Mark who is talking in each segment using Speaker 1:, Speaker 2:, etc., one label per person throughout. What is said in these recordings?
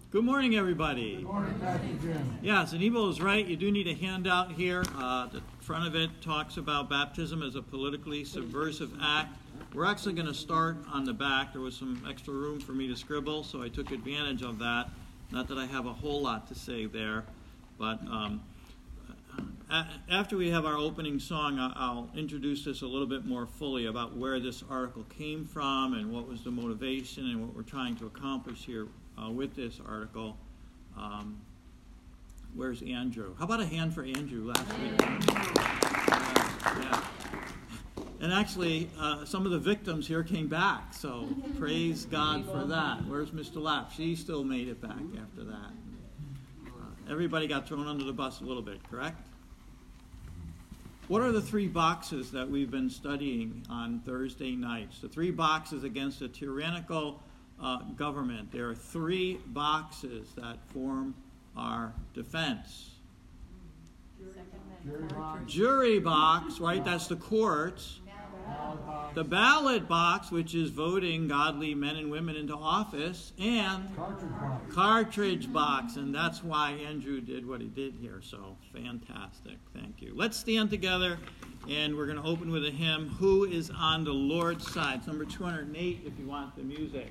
Speaker 1: Good morning, everybody.
Speaker 2: Good morning, Pastor Jim.
Speaker 1: Yes, and Evo is right. You do need a handout here. The front of it talks about baptism as a politically subversive act. We're actually going to start on the back. There was some extra room for me to scribble, so I took advantage of that. Not that I have a whole lot to say there, but after we have our opening song, I'll introduce this a little bit more fully about where this article came from and what was the motivation and what we're trying to accomplish here with this article. Where's Andrew? How about a hand for Andrew last week? Yeah. And actually, some of the victims here came back, so praise God for that. Where's Mr. Lapp? She still made it back after that. Everybody got thrown under the bus a little bit, correct? What are the three boxes that we've been studying on Thursday nights? The three boxes against a tyrannical government. There are three boxes that form our defense. Jury box, right? That's the courts. The ballot box, which is voting godly men and women into office, and cartridge box, and that's why Andrew did what he did here. So fantastic. Thank you. Let's stand together, and we're going to open with a hymn, Who is on the Lord's Side? It's number 208 if you want the music.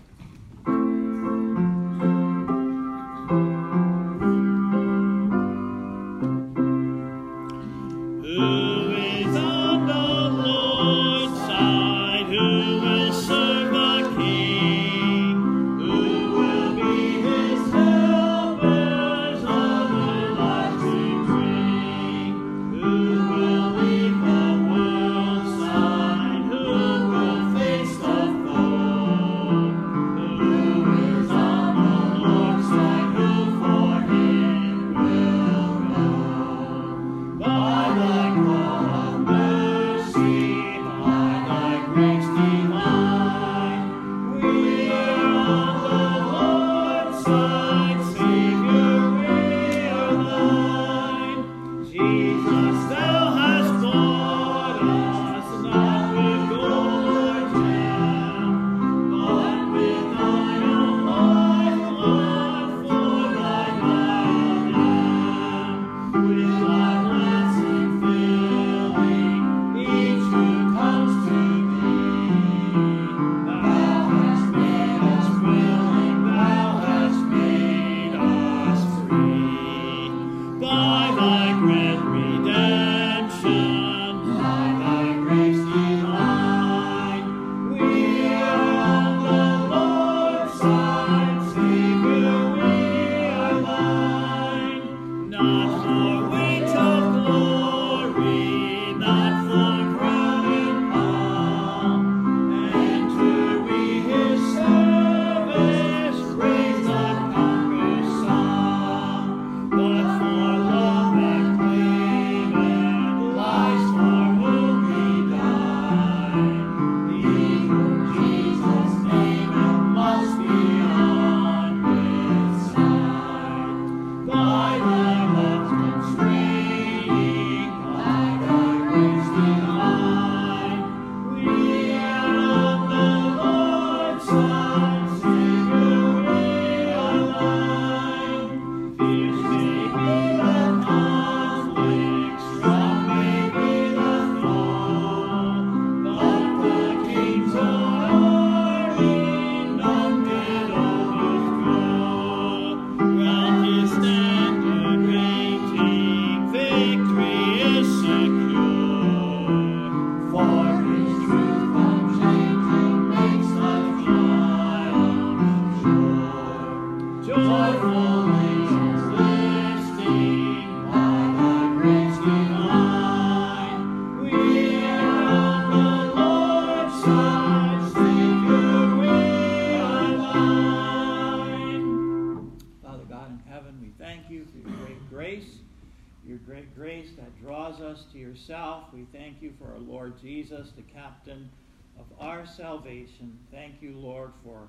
Speaker 1: We thank you for our Lord Jesus, the captain of our salvation. Thank you, Lord, for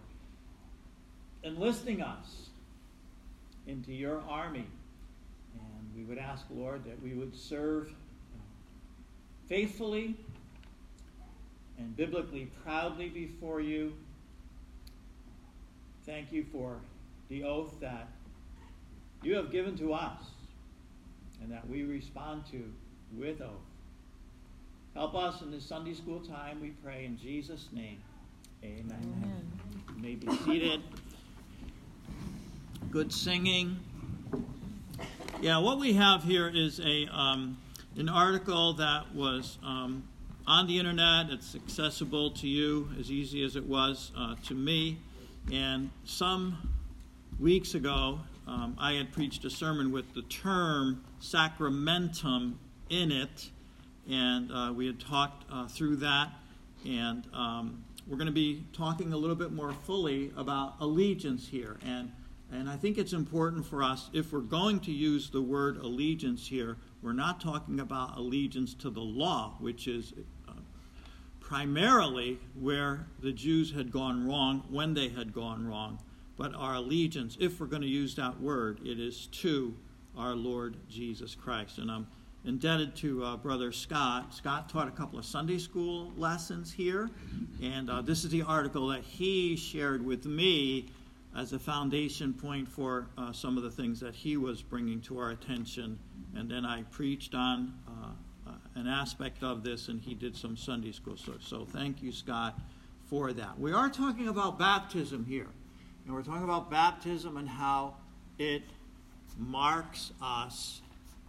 Speaker 1: enlisting us into your army. And we would ask, Lord, that we would serve faithfully and biblically proudly before you. Thank you for the oath that you have given to us and that we respond to with oath. Help us in this Sunday school time, we pray in Jesus' name. Amen.
Speaker 2: Amen.
Speaker 1: You may be seated. Good singing. Yeah, what we have here is an article that was on the internet. It's accessible to you as easy as it was to me. And some weeks ago, I had preached a sermon with the term sacramentum in it, and we had talked through that. And we're going to be talking a little bit more fully about allegiance here. And I think it's important for us, if we're going to use the word allegiance here, we're not talking about allegiance to the law, which is primarily where the Jews had gone wrong, when they had gone wrong. But our allegiance, if we're going to use that word, it is to our Lord Jesus Christ. And I'm indebted to Brother Scott. Scott taught a couple of Sunday school lessons here, and this is the article that he shared with me as a foundation point for some of the things that he was bringing to our attention. And then I preached on an aspect of this, and he did some Sunday school. So thank you, Scott, for that. We are talking about baptism here. And we're talking about baptism and how it marks us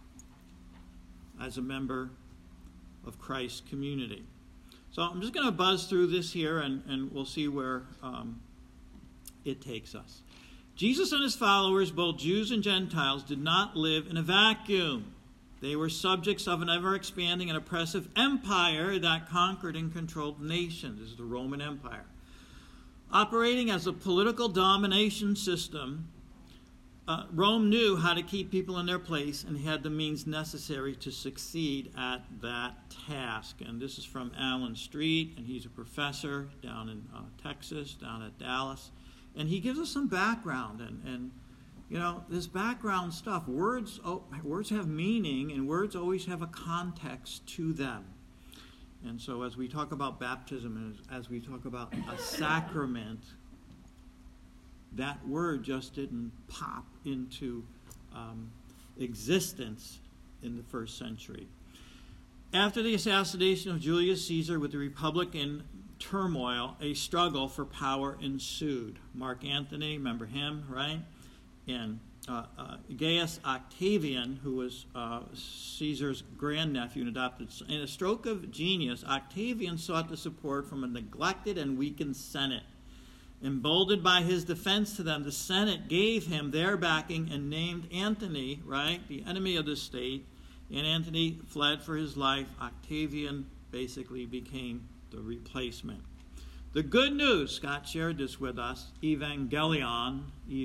Speaker 1: as a member of Christ's community. So I'm just going to buzz through this here, and we'll see where it takes us. Jesus and his followers, both Jews and Gentiles, did not live in a vacuum. They were subjects of an ever-expanding and oppressive empire that conquered and controlled nations. This is the Roman Empire. Operating as a political domination system, Rome knew how to keep people in their place and had the means necessary to succeed at that task. And this is from Alan Street, and he's a professor down in Texas, down at Dallas. And he gives us some background, and you know, this background stuff, words have meaning, and words always have a context to them. And so as we talk about baptism, and as we talk about a sacrament, that word just didn't pop into existence in the first century. After the assassination of Julius Caesar with the Republic in turmoil, a struggle for power ensued. Mark Antony, remember him, right? And Gaius Octavian, who was Caesar's grandnephew and adopted son. In a stroke of genius, Octavian sought the support from a neglected and weakened Senate. Emboldened by his defense to them, the Senate gave him their backing and named Antony, right, the enemy of the state. And Antony fled for his life. Octavian basically became the replacement. The good news, Scott shared this with us, evangelion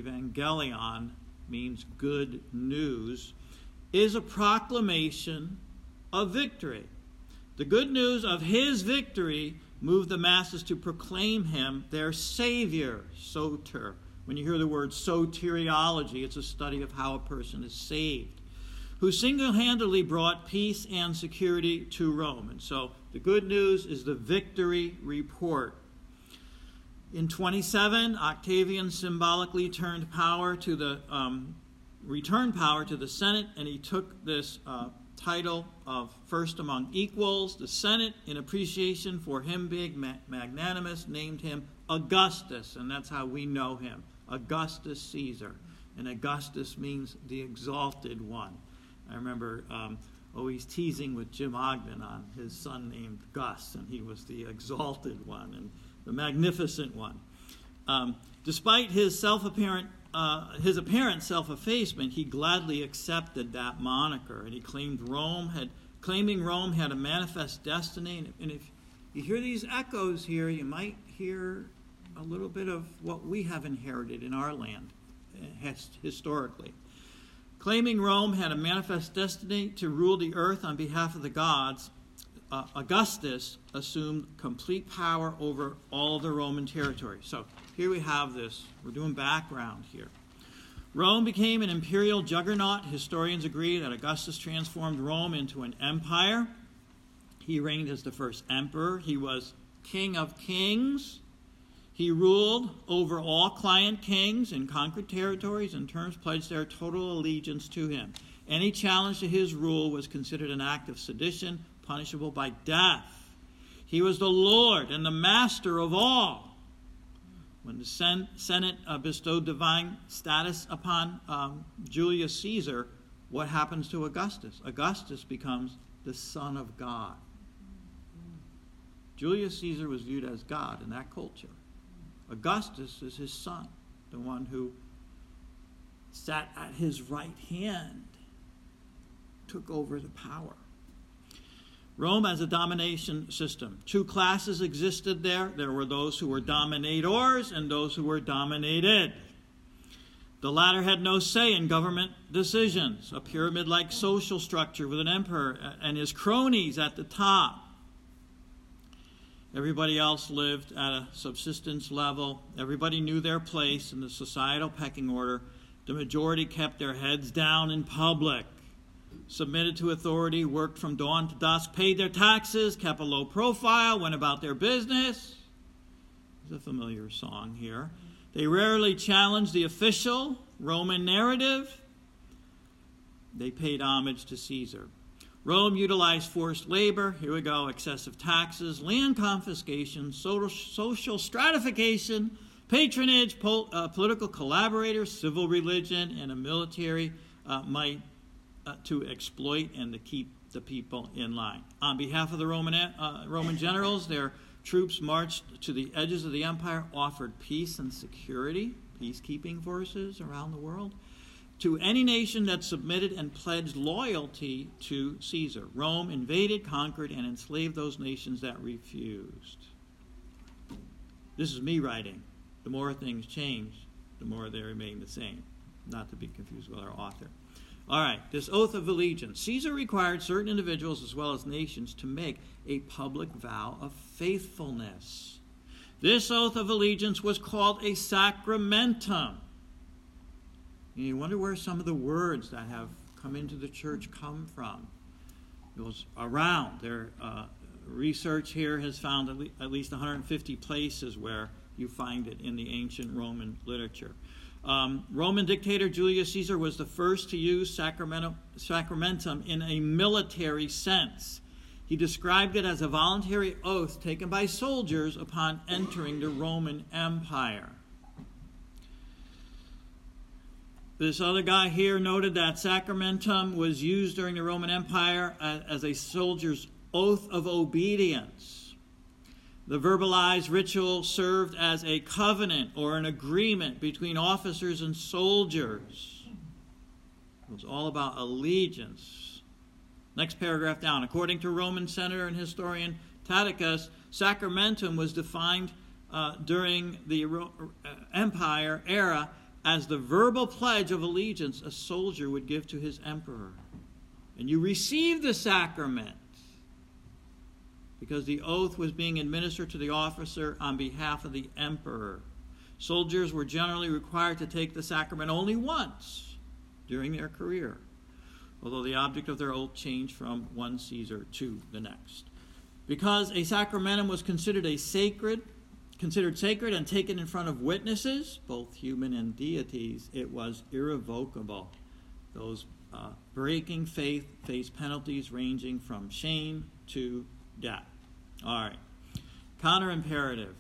Speaker 1: means good news, is a proclamation of victory. The good news of his victory moved the masses to proclaim him their Savior, soter. When you hear the word soteriology, it's a study of how a person is saved, who single-handedly brought peace and security to Rome. And so the good news is the victory report. In 27, Octavian symbolically returned power to the Senate, and he took this title of first among equals. The Senate, in appreciation for him being magnanimous, named him Augustus, and that's how we know him, Augustus Caesar. And Augustus means the exalted one. I remember always teasing with Jim Ogden on his son named Gus, and he was the exalted one and the magnificent one. Despite his apparent self-effacement, he gladly accepted that moniker, and he claiming Rome had a manifest destiny. And if you hear these echoes here, you might hear a little bit of what we have inherited in our land historically. Claiming Rome had a manifest destiny to rule the earth on behalf of the gods, Augustus assumed complete power over all the Roman territory. So here we have this. We're doing background here. Rome became an imperial juggernaut. Historians agree that Augustus transformed Rome into an empire. He reigned as the first emperor. He was king of kings. He ruled over all client kings and conquered territories, and terms pledged their total allegiance to him. Any challenge to his rule was considered an act of sedition, punishable by death. He was the Lord and the master of all. When the Senate bestowed divine status upon Julius Caesar, what happens to Augustus? Augustus becomes the Son of God. Julius Caesar was viewed as God in that culture. Augustus is his son, the one who sat at his right hand, took over the power. Rome as a domination system. Two classes existed there. There were those who were dominators and those who were dominated. The latter had no say in government decisions, a pyramid-like social structure with an emperor and his cronies at the top. Everybody else lived at a subsistence level. Everybody knew their place in the societal pecking order. The majority kept their heads down in public, submitted to authority, worked from dawn to dusk, paid their taxes, kept a low profile, went about their business. There's a familiar song here. They rarely challenged the official Roman narrative. They paid homage to Caesar. Rome utilized forced labor, here we go, excessive taxes, land confiscation, social stratification, patronage, political collaborators, civil religion, and a military might to exploit and to keep the people in line. On behalf of the Roman generals, their troops marched to the edges of the empire, offered peace and security, peacekeeping forces around the world, to any nation that submitted and pledged loyalty to Caesar. Rome invaded, conquered, and enslaved those nations that refused. This is me writing. The more things change, the more they remain the same. Not to be confused with our author. All right, this oath of allegiance. Caesar required certain individuals as well as nations to make a public vow of faithfulness. This oath of allegiance was called a sacramentum. You wonder where some of the words that have come into the church come from. It was around. Their research here has found at least 150 places where you find it in the ancient Roman literature. Roman dictator Julius Caesar was the first to use sacramentum in a military sense. He described it as a voluntary oath taken by soldiers upon entering the Roman Empire. This other guy here noted that sacramentum was used during the Roman Empire as a soldier's oath of obedience. The verbalized ritual served as a covenant or an agreement between officers and soldiers. It was all about allegiance. Next paragraph down. According to Roman senator and historian Tacitus, sacramentum was defined during the Empire era as the verbal pledge of allegiance a soldier would give to his emperor. And you receive the sacrament because the oath was being administered to the officer on behalf of the emperor. Soldiers were generally required to take the sacrament only once during their career, although the object of their oath changed from one Caesar to the next. Because a sacramentum was considered sacred and taken in front of witnesses, both human and deities, it was irrevocable. Those breaking faith faced penalties ranging from shame to death. All right. Counter-imperial,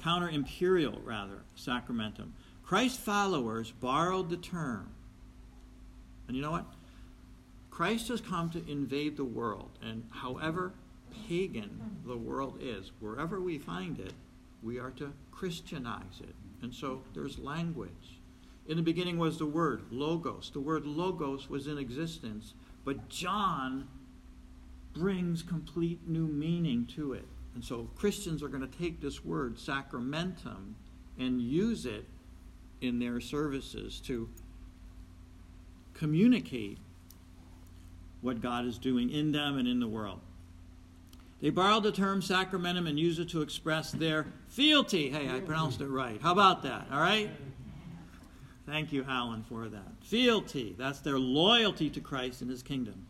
Speaker 1: sacramentum. Christ followers borrowed the term. And you know what? Christ has come to invade the world, and however pagan the world is, wherever we find it, we are to Christianize it. And so there's language. In the beginning was the word, logos. The word logos was in existence, but John brings complete new meaning to it. And so Christians are going to take this word, sacramentum, and use it in their services to communicate what God is doing in them and in the world. They borrowed the term sacramentum and used it to express their fealty. Hey, I pronounced it right. How about that? All right? Thank you, Alan, for that. Fealty. That's their loyalty to Christ and his kingdom.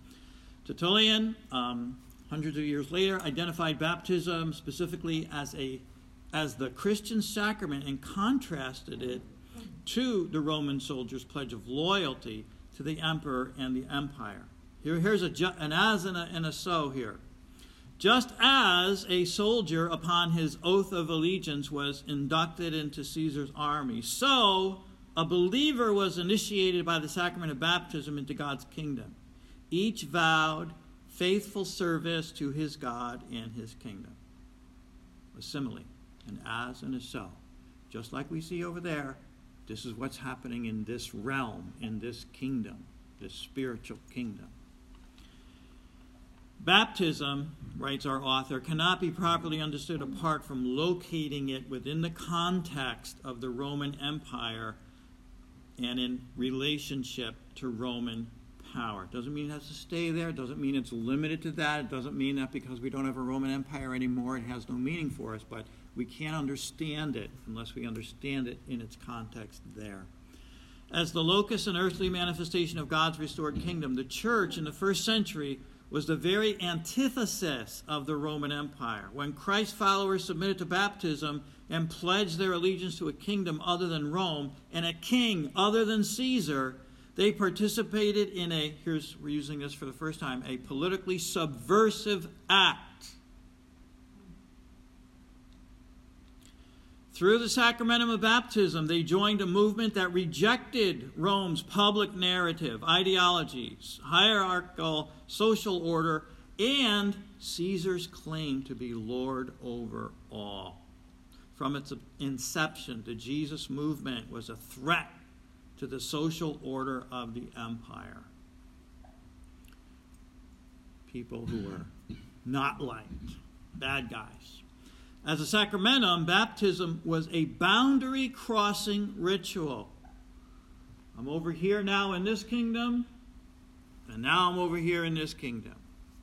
Speaker 1: Tertullian, hundreds of years later, identified baptism specifically as a as the Christian sacrament and contrasted it to the Roman soldier's pledge of loyalty to the emperor and the empire. Here's an as and a so here. Just as a soldier upon his oath of allegiance was inducted into Caesar's army, so a believer was initiated by the sacrament of baptism into God's kingdom. Each vowed faithful service to his God and his kingdom. A simile, an as and a so. Just like we see over there, this is what's happening in this realm, in this kingdom, this spiritual kingdom. Baptism, writes our author, cannot be properly understood apart from locating it within the context of the Roman Empire and in relationship to Roman power. Doesn't mean it has to stay there. Doesn't mean it's limited to that. It doesn't mean that because we don't have a Roman Empire anymore, it has no meaning for us. But we can't understand it unless we understand it in its context there. As the locus and earthly manifestation of God's restored kingdom, the church in the first century was the very antithesis of the Roman Empire. When Christ's followers submitted to baptism and pledged their allegiance to a kingdom other than Rome and a king other than Caesar, they participated in we're using this for the first time, a politically subversive act. Through the sacramentum of baptism, they joined a movement that rejected Rome's public narrative, ideologies, hierarchical social order, and Caesar's claim to be Lord over all. From its inception, the Jesus movement was a threat to the social order of the empire. People who were not liked, bad guys. As a sacramentum, baptism was a boundary-crossing ritual. I'm over here now in this kingdom, and now I'm over here in this kingdom.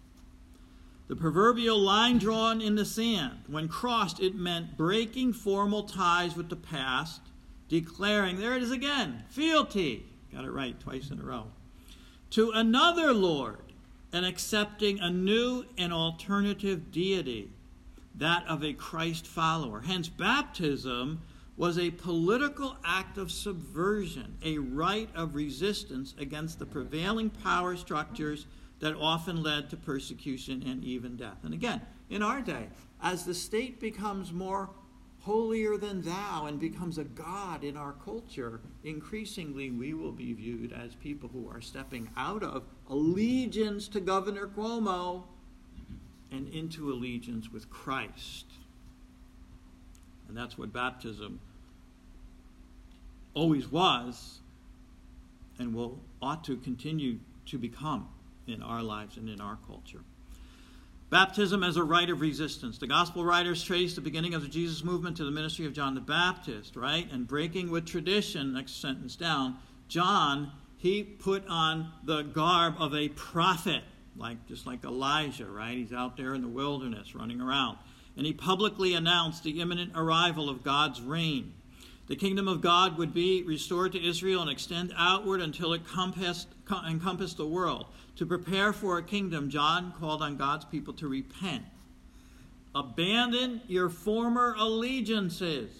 Speaker 1: The proverbial line drawn in the sand, when crossed, it meant breaking formal ties with the past, declaring, there it is again, fealty, got it right twice in a row, to another Lord, and accepting a new and alternative deity, that of a Christ follower. Hence, baptism was a political act of subversion, a rite of resistance against the prevailing power structures that often led to persecution and even death. And again, in our day, as the state becomes more holier than thou and becomes a god in our culture, increasingly we will be viewed as people who are stepping out of allegiance to Governor Cuomo and into allegiance with Christ. And that's what baptism always was and ought to continue to become in our lives and in our culture. Baptism as a rite of resistance. The gospel writers trace the beginning of the Jesus movement to the ministry of John the Baptist, right? And breaking with tradition, next sentence down, John, he put on the garb of a prophet, just like Elijah, right? He's out there in the wilderness running around. And he publicly announced the imminent arrival of God's reign. The kingdom of God would be restored to Israel and extend outward until it encompassed the world. To prepare for a kingdom, John called on God's people to repent. Abandon your former allegiances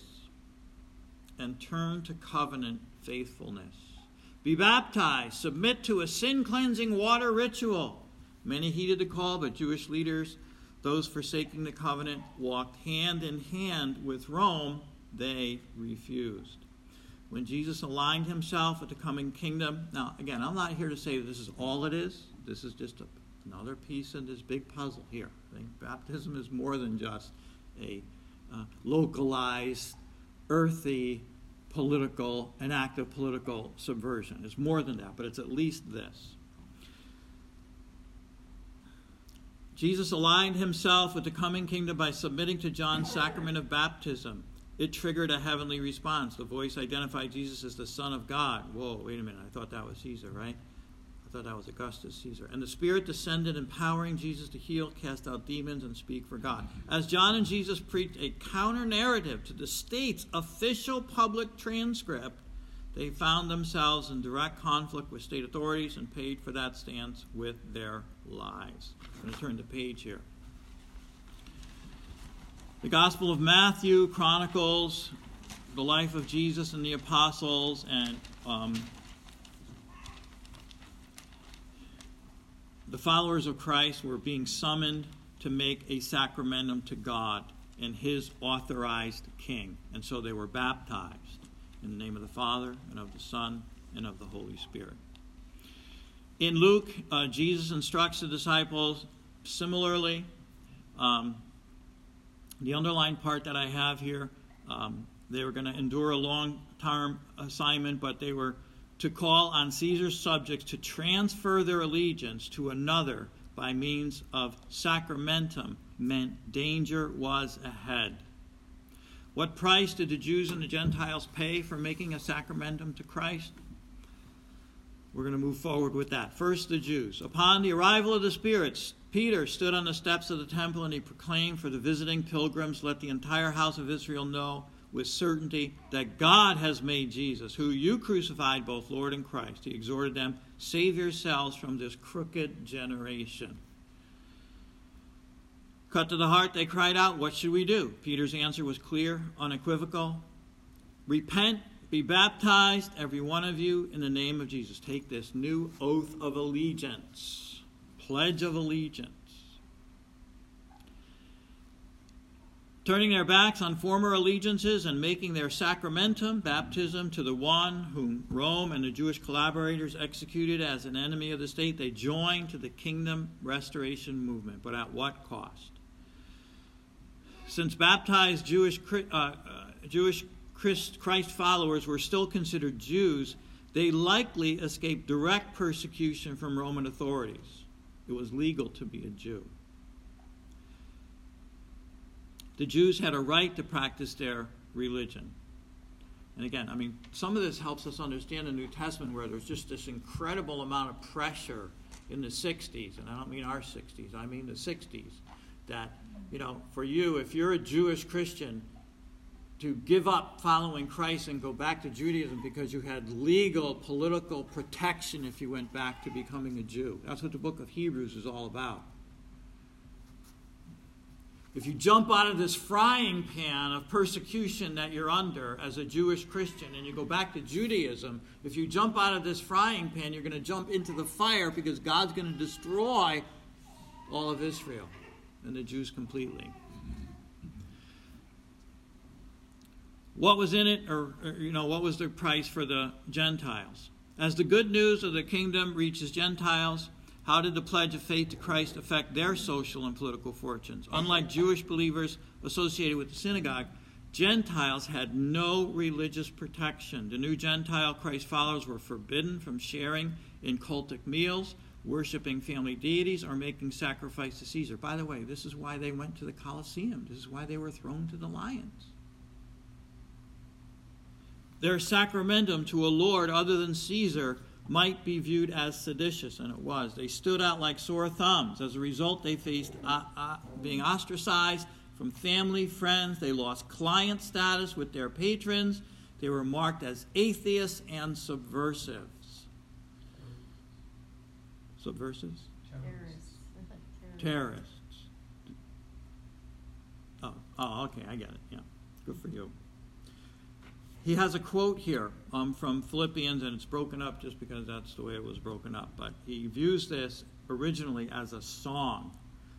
Speaker 1: and turn to covenant faithfulness. Be baptized. Submit to a sin-cleansing water ritual. Many heeded the call, but Jewish leaders, those forsaking the covenant, walked hand in hand with Rome. They refused. When Jesus aligned himself with the coming kingdom, now again, I'm not here to say that this is all it is. This is just another piece in this big puzzle here. I think baptism is more than just a localized, earthy, an act of political subversion. It's more than that, but it's at least this. Jesus aligned himself with the coming kingdom by submitting to John's sacrament of baptism. It triggered a heavenly response. The voice identified Jesus as the Son of God. Whoa, wait a minute. I thought that was Caesar, right? I thought that was Augustus Caesar. And the Spirit descended, empowering Jesus to heal, cast out demons, and speak for God. As John and Jesus preached a counter-narrative to the state's official public transcript, they found themselves in direct conflict with state authorities and paid for that stance with their lives. I'm going to turn the page here. The Gospel of Matthew chronicles the life of Jesus and the apostles, and the followers of Christ were being summoned to make a sacramentum to God and his authorized king. And so they were baptized in the name of the Father and of the Son and of the Holy Spirit. In Luke, Jesus instructs the disciples similarly. The underlined part that I have here, they were going to endure a long-term assignment, but they were to call on Caesar's subjects to transfer their allegiance to another by means of sacramentum meant danger was ahead. What price did the Jews and the Gentiles pay for making a sacramentum to Christ? We're going to move forward with that. First, the Jews. Upon the arrival of the spirits, Peter stood on the steps of the temple and he proclaimed for the visiting pilgrims, let the entire house of Israel know with certainty that God has made Jesus, who you crucified, both Lord and Christ. He exhorted them, save yourselves from this crooked generation. Cut to the heart, they cried out, what should we do? Peter's answer was clear, unequivocal. Repent, be baptized, every one of you, in the name of Jesus. Take this new oath of allegiance, pledge of allegiance. Turning their backs on former allegiances and making their sacramentum, baptism, to the one whom Rome and the Jewish collaborators executed as an enemy of the state, they joined to the kingdom restoration movement. But at what cost? Since baptized Jewish Christ followers were still considered Jews, they likely escaped direct persecution from Roman authorities. It was legal to be a Jew. The Jews had a right to practice their religion. And again, some of this helps us understand the New Testament, where there's just this incredible amount of pressure in the 60s, and I don't mean our 60s, I mean the 60s, that, for you, if you're a Jewish Christian, to give up following Christ and go back to Judaism because you had legal, political protection if you went back to becoming a Jew. That's what the book of Hebrews is all about. If you jump out of this frying pan of persecution that you're under as a Jewish Christian and you go back to Judaism, if you jump out of this frying pan, you're going to jump into the fire because God's going to destroy all of Israel and the Jews completely. What was in it, or what was the price for the Gentiles? As the good news of the kingdom reaches Gentiles, how did the pledge of faith to Christ affect their social and political fortunes? Unlike Jewish believers associated with the synagogue, Gentiles had no religious protection. The new Gentile Christ followers were forbidden from sharing in cultic meals, worshiping family deities, or making sacrifice to Caesar. By the way, this is why they went to the Colosseum. This is why they were thrown to the lions. Their sacramentum to a lord other than Caesar might be viewed as seditious, and it was. They stood out like sore thumbs. As a result, they faced being ostracized from family, friends. They lost client status with their patrons. They were marked as atheists and subversives. Subversives? Terrorists. Oh, okay, I get it. Yeah, good for you. He has a quote here from Philippians, and it's broken up just because that's the way it was broken up. But he views this originally as a song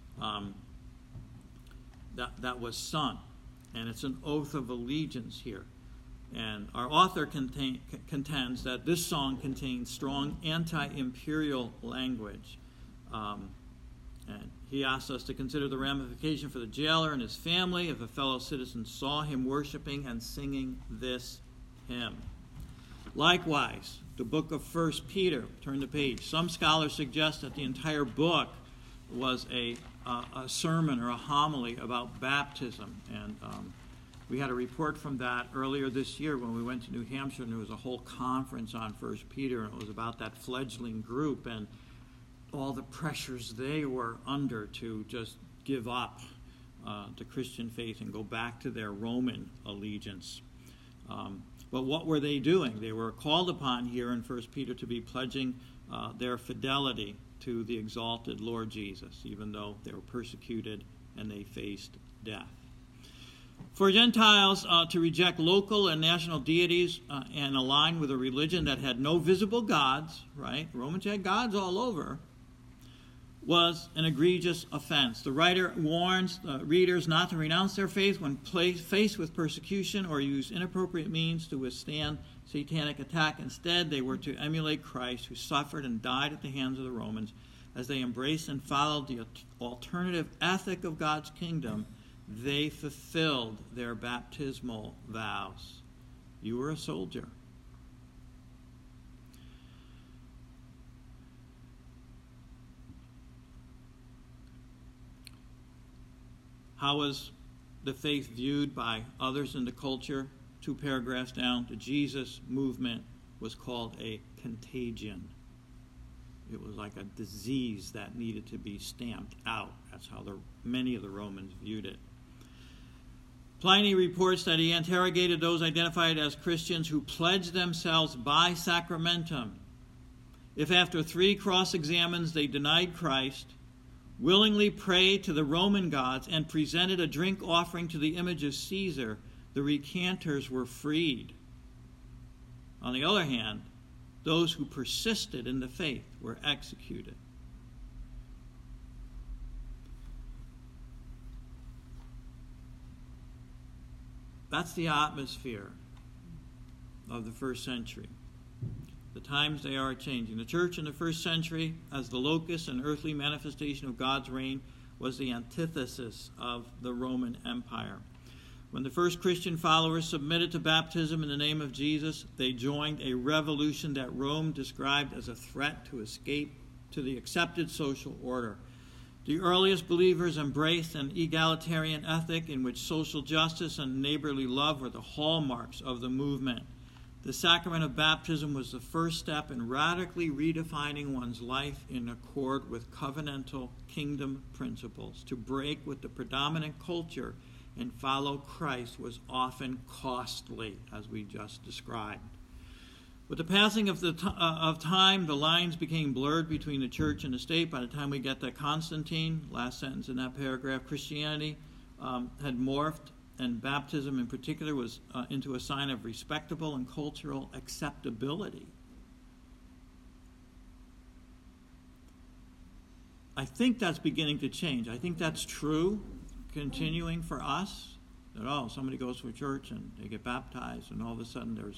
Speaker 1: that was sung. And it's an oath of allegiance here. And our author contends that this song contains strong anti-imperial language. And he asks us to consider the ramification for the jailer and his family if a fellow citizen saw him worshiping and singing this hymn. Likewise, the book of 1 Peter, turn the page. Some scholars suggest that the entire book was a sermon or a homily about baptism. And we had a report from that earlier this year when we went to New Hampshire, and there was a whole conference on 1 Peter, and it was about that fledgling group and all the pressures they were under to just give up the Christian faith and go back to their Roman allegiance. But what were they doing? They were called upon here in 1 Peter to be pledging their fidelity to the exalted Lord Jesus, even though they were persecuted and they faced death. For Gentiles to reject local and national deities and align with a religion that had no visible gods, right? Romans had gods all over, was an egregious offense. The writer warns readers not to renounce their faith when faced with persecution or use inappropriate means to withstand satanic attack. Instead, they were to emulate Christ, who suffered and died at the hands of the Romans. As they embraced and followed the alternative ethic of God's kingdom, they fulfilled their baptismal vows. You were a soldier. How was the faith viewed by others in the culture? 2 paragraphs down, the Jesus movement was called a contagion. It was like a disease that needed to be stamped out. That's how many of the Romans viewed it. Pliny reports that he interrogated those identified as Christians who pledged themselves by sacramentum. If after 3 cross-examines they denied Christ, willingly prayed to the Roman gods, and presented a drink offering to the image of Caesar, the recanters were freed. On the other hand, those who persisted in the faith were executed. That's the atmosphere of the first century. The times they are changing. The church in the first century, as the locus and earthly manifestation of God's reign, was the antithesis of the Roman Empire. When the first Christian followers submitted to baptism in the name of Jesus, they joined a revolution that Rome described as a threat to escape to the accepted social order. The earliest believers embraced an egalitarian ethic in which social justice and neighborly love were the hallmarks of the movement. The sacrament of baptism was the first step in radically redefining one's life in accord with covenantal kingdom principles. To break with the predominant culture and follow Christ was often costly, as we just described. With the passing of time, the lines became blurred between the church and the state. By the time we get to Constantine, last sentence in that paragraph, Christianity had morphed, and baptism in particular was into a sign of respectable and cultural acceptability. I think that's beginning to change. I think that's true, continuing for us, that, somebody goes to a church and they get baptized, and all of a sudden there's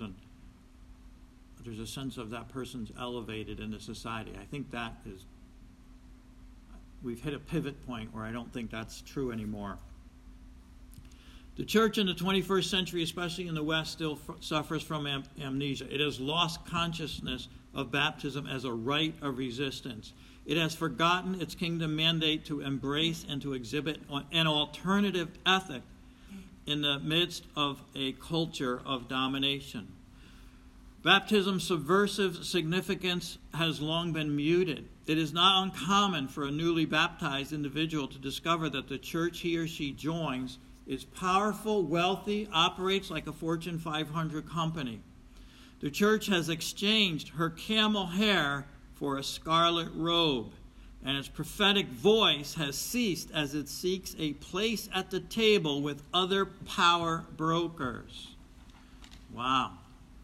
Speaker 1: a sense of that person's elevated in the society. I think that is, we've hit a pivot point where I don't think that's true anymore. The church in the 21st century, especially in the West, still suffers from amnesia. It has lost consciousness of baptism as a rite of resistance. It has forgotten its kingdom mandate to embrace and to exhibit an alternative ethic in the midst of a culture of domination. Baptism's subversive significance has long been muted. It is not uncommon for a newly baptized individual to discover that the church he or she joins is powerful, wealthy, operates like a Fortune 500 company. The church has exchanged her camel hair for a scarlet robe, and its prophetic voice has ceased as it seeks a place at the table with other power brokers. Wow.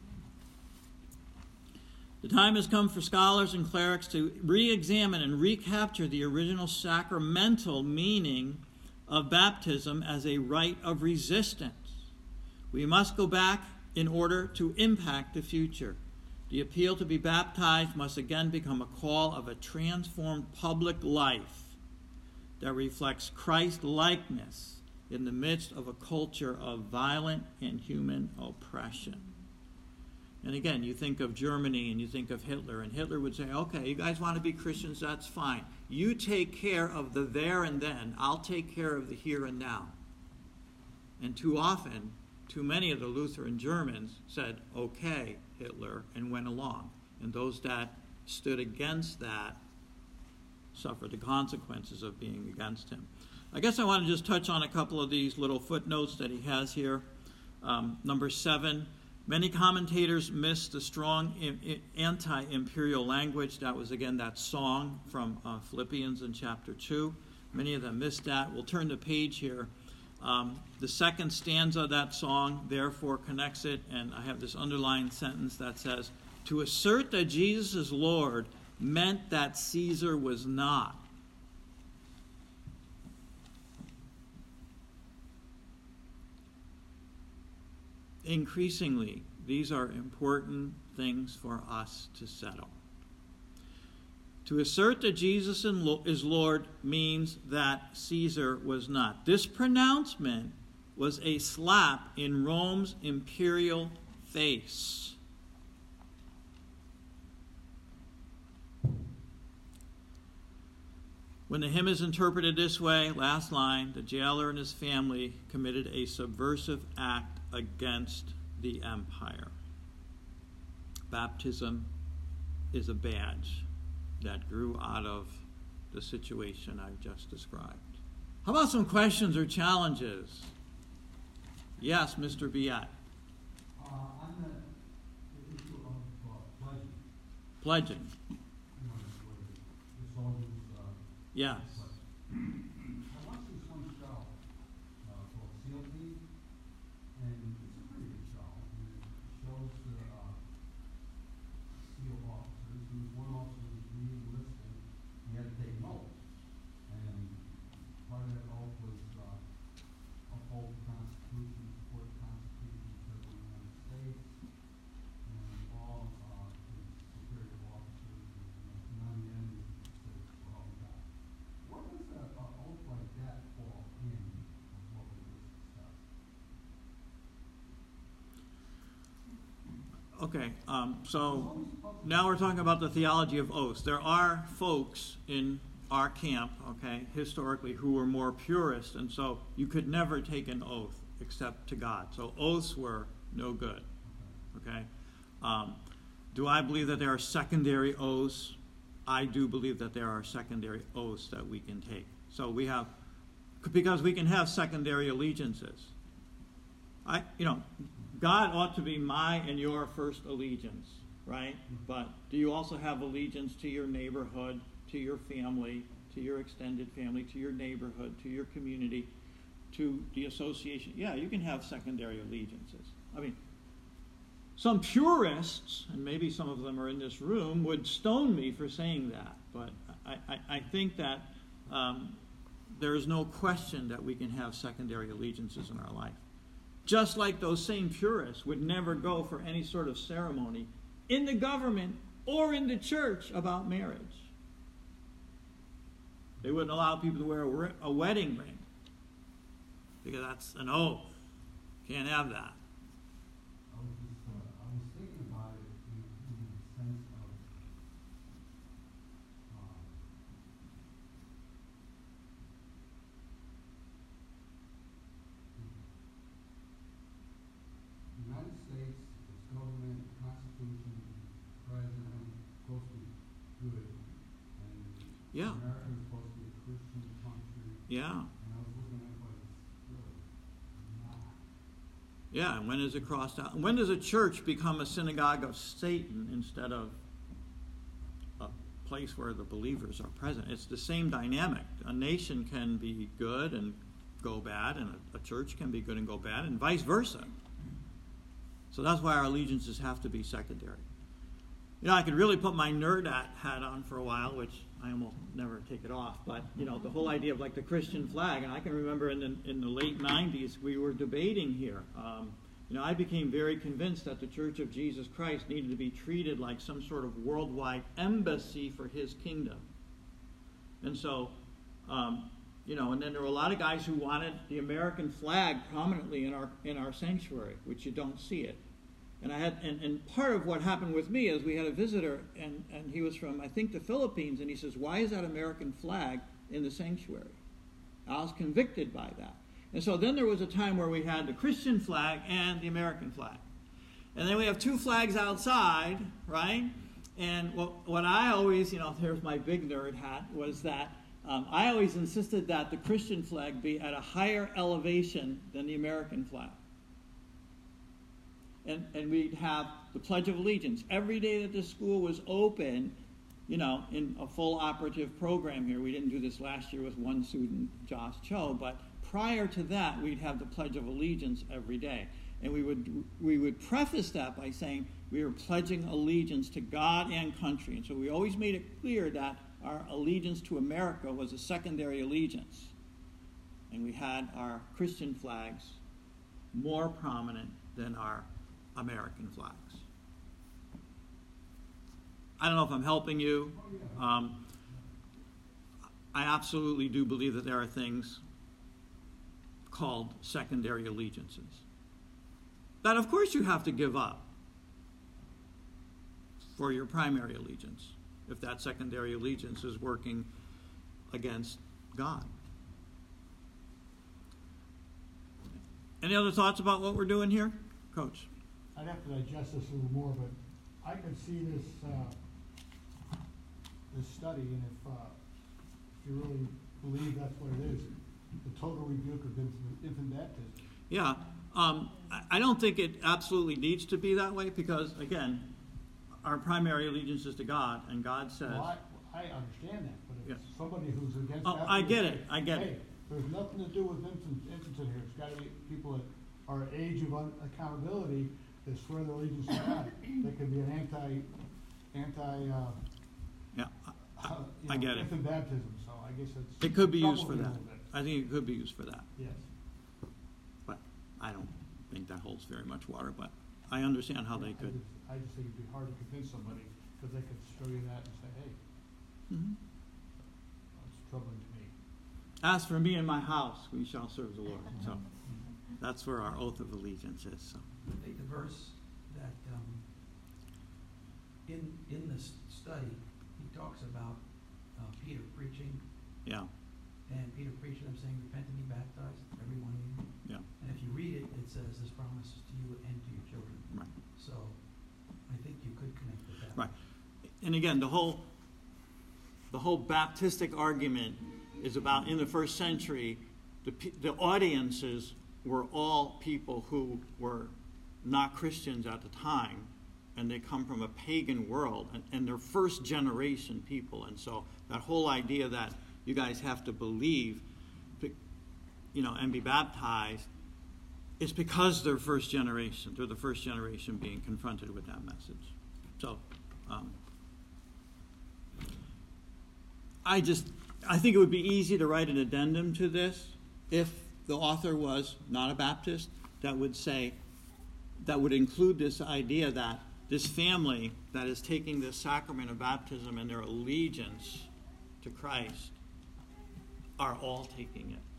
Speaker 1: The time has come for scholars and clerics to re-examine and recapture the original sacramental meaning of baptism as a rite of resistance. We must go back in order to impact the future. The appeal to be baptized must again become a call of a transformed public life that reflects Christ-likeness in the midst of a culture of violent and human oppression. And again, you think of Germany and you think of Hitler, and Hitler would say, okay, you guys want to be Christians, that's fine. You take care of the there and then, I'll take care of the here and now. And too often, too many of the Lutheran Germans said, okay, Hitler, and went along. And those that stood against that suffered the consequences of being against him. I guess I want to just touch on a couple of these little footnotes that he has here. Number 7, many commentators miss the strong anti-imperial language. That was, again, that song from Philippians in chapter 2. Many of them missed that. We'll turn the page here. The second stanza of that song, therefore, connects it, and I have this underlined sentence that says, to assert that Jesus is Lord meant that Caesar was not. Increasingly, these are important things for us to settle. To assert that Jesus is Lord means that Caesar was not. This pronouncement was a slap in Rome's imperial face. When the hymn is interpreted this way, last line, the jailer and his family committed a subversive act against the empire. Baptism is a badge that grew out of the situation I've just described. How about some questions or challenges? Yes, Mr. Biette.
Speaker 2: On the issue of pledging.
Speaker 1: Pledging.
Speaker 2: You know, the soldiers.
Speaker 1: Yes.
Speaker 2: I watched this one show called SEAL Team, and it's a pretty good show. And it shows the SEAL officers. There was one officer who was re-enlisted. He had to take an oath, and part of that oath was uphold the Constitution, support the Constitution of the United States, and all his superior officers, and none of the enemies said, well, God. What does an oath like that fall in of what we just discussed?
Speaker 1: Okay, so now we're talking about the theology of oaths. There are folks in our camp, okay, historically, who were more purist, and so you could never take an oath except to God. So oaths were no good, okay? Do I believe that there are secondary oaths? I do believe that there are secondary oaths that we can take. So we have, because we can have secondary allegiances. God ought to be my and your first allegiance, right? But do you also have allegiance to your neighborhood, to your family, to your extended family, to your neighborhood, to your community, to the association? Yeah, you can have secondary allegiances. I mean, some purists, and maybe some of them are in this room, would stone me for saying that. But I think that there is no question that we can have secondary allegiances in our life. Just like those same purists would never go for any sort of ceremony in the government or in the church about marriage. They wouldn't allow people to wear a wedding ring because that's an oath. Can't have that.
Speaker 2: I was thinking about it in the sense of the United States, its government, Constitution, president, supposed to be good, and
Speaker 1: Yeah.
Speaker 2: America is supposed to be a Christian country.
Speaker 1: Yeah.
Speaker 2: And I was looking at it, but it's really not.
Speaker 1: Yeah, and when is it crossed out? When does a church become a synagogue of Satan instead of a place where the believers are present? It's the same dynamic. A nation can be good and go bad, and a church can be good and go bad, and vice versa. So that's why our allegiances have to be secondary. I could really put my nerd hat on for a while, which I will never take it off. But, the whole idea of like the Christian flag, and I can remember in the late 90s, we were debating here. I became very convinced that the Church of Jesus Christ needed to be treated like some sort of worldwide embassy for his kingdom. And so, and then there were a lot of guys who wanted the American flag prominently in our sanctuary, which you don't see it. And and part of what happened with me is we had a visitor, and he was from, I think, the Philippines, and he says, why is that American flag in the sanctuary? I was convicted by that. And so then there was a time where we had the Christian flag and the American flag. And then we have two flags outside, right? And what I always, here's my big nerd hat, was that I always insisted that the Christian flag be at a higher elevation than the American flag. And we'd have the Pledge of Allegiance. Every day that the school was open, in a full operative program here, we didn't do this last year with one student, Josh Cho, but prior to that, we'd have the Pledge of Allegiance every day. And we would preface that by saying we are pledging allegiance to God and country. And so we always made it clear that our allegiance to America was a secondary allegiance. And we had our Christian flags more prominent than our American flags. I don't know if I'm helping you. I absolutely do believe that there are things called secondary allegiances that, of course, you have to give up for your primary allegiance if that secondary allegiance is working against God. Any other thoughts about what we're doing here? Coach?
Speaker 3: I'd have to digest this a little more, but I could see this study, and if you really believe that's what it is, the total rebuke of infant baptism.
Speaker 1: Yeah. I don't think it absolutely needs to be that way because, again, our primary allegiance is to God, and God says...
Speaker 3: Well, I understand that, but if somebody who's against
Speaker 1: baptism... I get it.
Speaker 3: There's nothing to do with infants in here. It's got to be people that are at age of accountability that swear their allegiance to God. They could be an
Speaker 1: I get it.
Speaker 3: Infant baptism, so I guess
Speaker 1: it could be used for that. I think it could be used for that.
Speaker 3: Yes.
Speaker 1: But I don't think that holds very much water, but I understand how they could.
Speaker 3: I just think it'd be hard to convince somebody because they could show you that and say, hey, it's troubling to me.
Speaker 1: As for me and my house, we shall serve the Lord. So that's where our oath of allegiance is. So.
Speaker 4: I think the verse that in this study, he talks about Peter preaching.
Speaker 1: Yeah.
Speaker 4: And Peter preaching, I'm saying, repent and be baptized, every one of you.
Speaker 1: Yeah.
Speaker 4: And if you read it, it says this promise is to you and to your children.
Speaker 1: Right.
Speaker 4: So I think you could connect with that.
Speaker 1: Right. And again, the whole Baptistic argument is about, in the first century, the audiences were all people who were not Christians at the time, and they come from a pagan world, and they're first generation people. And so that whole idea that you guys have to believe, and be baptized, is because they're first generation. They're the first generation being confronted with that message. So, I think it would be easy to write an addendum to this if the author was not a Baptist that would include this idea that this family that is taking this sacrament of baptism and their allegiance to Christ are all taking it.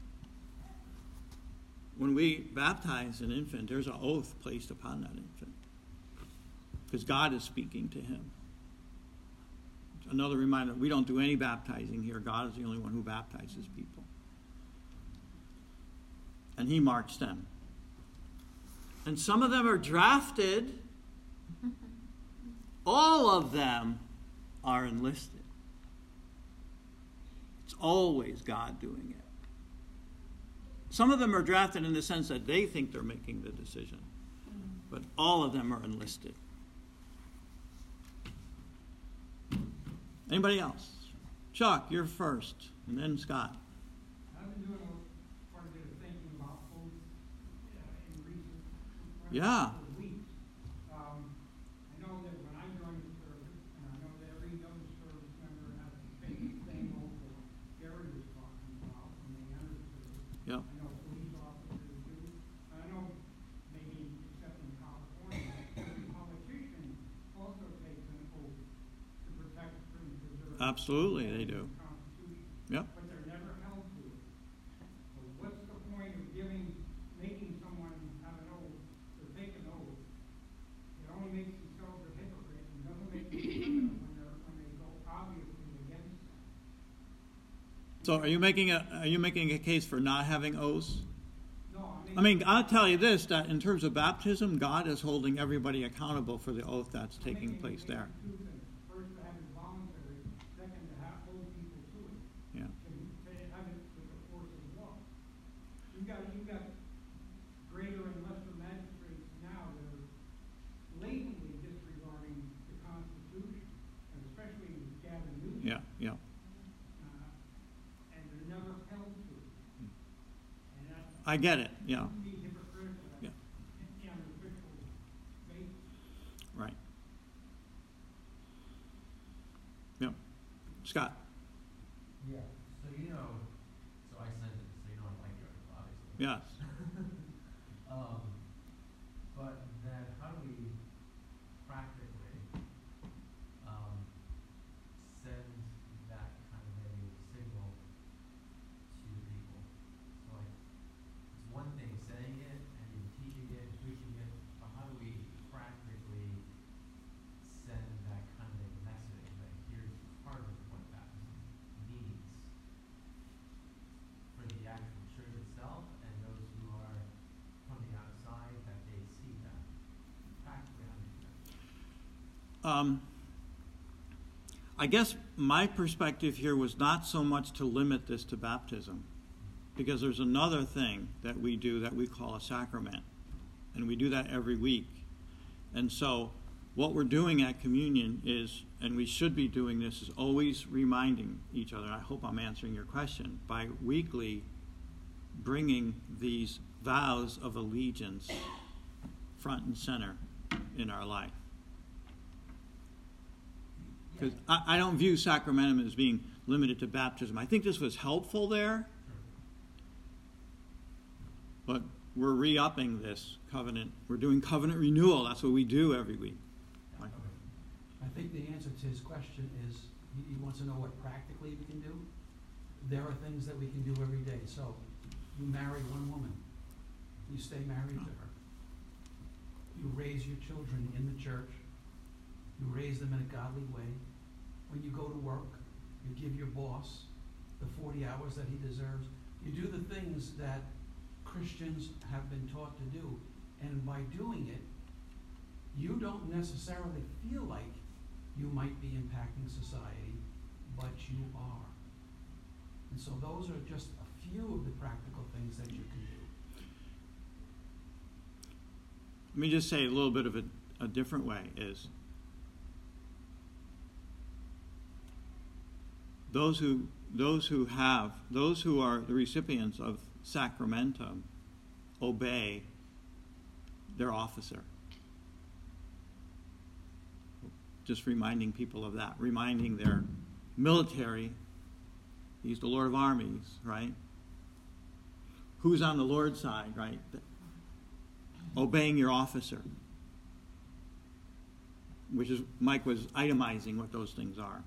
Speaker 1: When we baptize an infant, there's an oath placed upon that infant because God is speaking to him. Another reminder, we don't do any baptizing here. God is the only one who baptizes people. And he marks them. And some of them are drafted. All of them are enlisted. It's always God doing it. Some of them are drafted in the sense that they think they're making the decision. But all of them are enlisted. Anybody else? Chuck, you're first, and then Scott.
Speaker 5: I've been doing quite a bit of thinking about oaths in recent
Speaker 1: Yeah.
Speaker 5: weeks. I know that when I joined the service, and I know that every young service member has to take the same oath that Gary was talking about when they entered the service.
Speaker 1: Yep.
Speaker 5: I know police officers do. I know maybe except in California, every politician also takes an oath to protect and preserve.
Speaker 1: Absolutely, they do.
Speaker 5: The Constitution.
Speaker 1: Yep.
Speaker 5: But they're never held to it. So what's the point of making someone have an oath, or take an oath? It only makes themselves a hypocrite and doesn't make them criminal when they go obviously against them.
Speaker 1: So are you making a case for not having oaths?
Speaker 5: No,
Speaker 1: I mean, I'll tell you this, that in terms of baptism, God is holding everybody accountable for the oath that's taking place there.
Speaker 5: Two things. First, to have it voluntary. Second, to hold people to it.
Speaker 1: Yeah.
Speaker 5: To have it with the force of law. You've got greater and lesser magistrates now that are blatantly disregarding the Constitution, and especially with Gavin Newsom.
Speaker 1: Yeah.
Speaker 5: And they're never held to it. And
Speaker 1: I get it, yeah,
Speaker 5: Wouldn't be hypocritical
Speaker 1: Yeah.
Speaker 5: on an official basis.
Speaker 1: right. Yep. Scott?
Speaker 6: Yeah, so so I sent it, so I like it, obviously.
Speaker 1: Yes.
Speaker 6: But then how do we practically, send that kind of a signal to the people? So like, it's one thing saying it and teaching it and preaching it, but how do we practically send that kind of a message that here's part of what baptism means for the actual church itself and those who are from the outside, that they see that practically how do you do that?
Speaker 1: I guess my perspective here was not so much to limit this to baptism, because there's another thing that we do that we call a sacrament, and we do that every week. And so what we're doing at communion is, and we should be doing this, is always reminding each other, and I hope I'm answering your question, by weekly bringing these vows of allegiance front and center in our life. Because I don't view sacramentum as being limited to baptism. I think this was helpful there, but we're re-upping this covenant. We're doing covenant renewal. That's what we do every week. Right.
Speaker 4: I think the answer to his question is, he wants to know what practically we can do. There are things that we can do every day. So, you marry one woman. You stay married to her. You raise your children in the church. You raise them in a godly way. When you go to work, you give your boss the 40 hours that he deserves. You do the things that Christians have been taught to do. And by doing it, you don't necessarily feel like you might be impacting society, but you are. And so those are just a few of the practical things that you can do.
Speaker 1: Let me just say a little bit of a different way is, those who are the recipients of sacramentum obey their officer. Just reminding people of that, reminding their military, he's the Lord of armies, right? Who's on the Lord's side, right? Obeying your officer, which is, Mike was itemizing what those things are.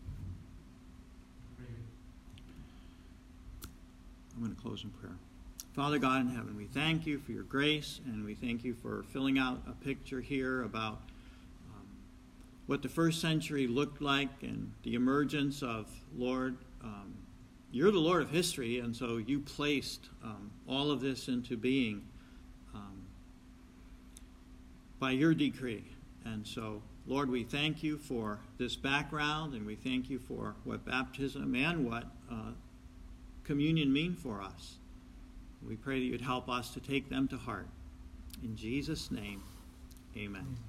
Speaker 1: I'm going to close in prayer. Father God in heaven, we thank you for your grace, and we thank you for filling out a picture here about what the first century looked like and the emergence of, Lord, you're the Lord of history, and so you placed all of this into being by your decree. And so, Lord, we thank you for this background, and we thank you for what baptism and what communion mean for us. We pray that you'd help us to take them to heart. In Jesus' name, amen.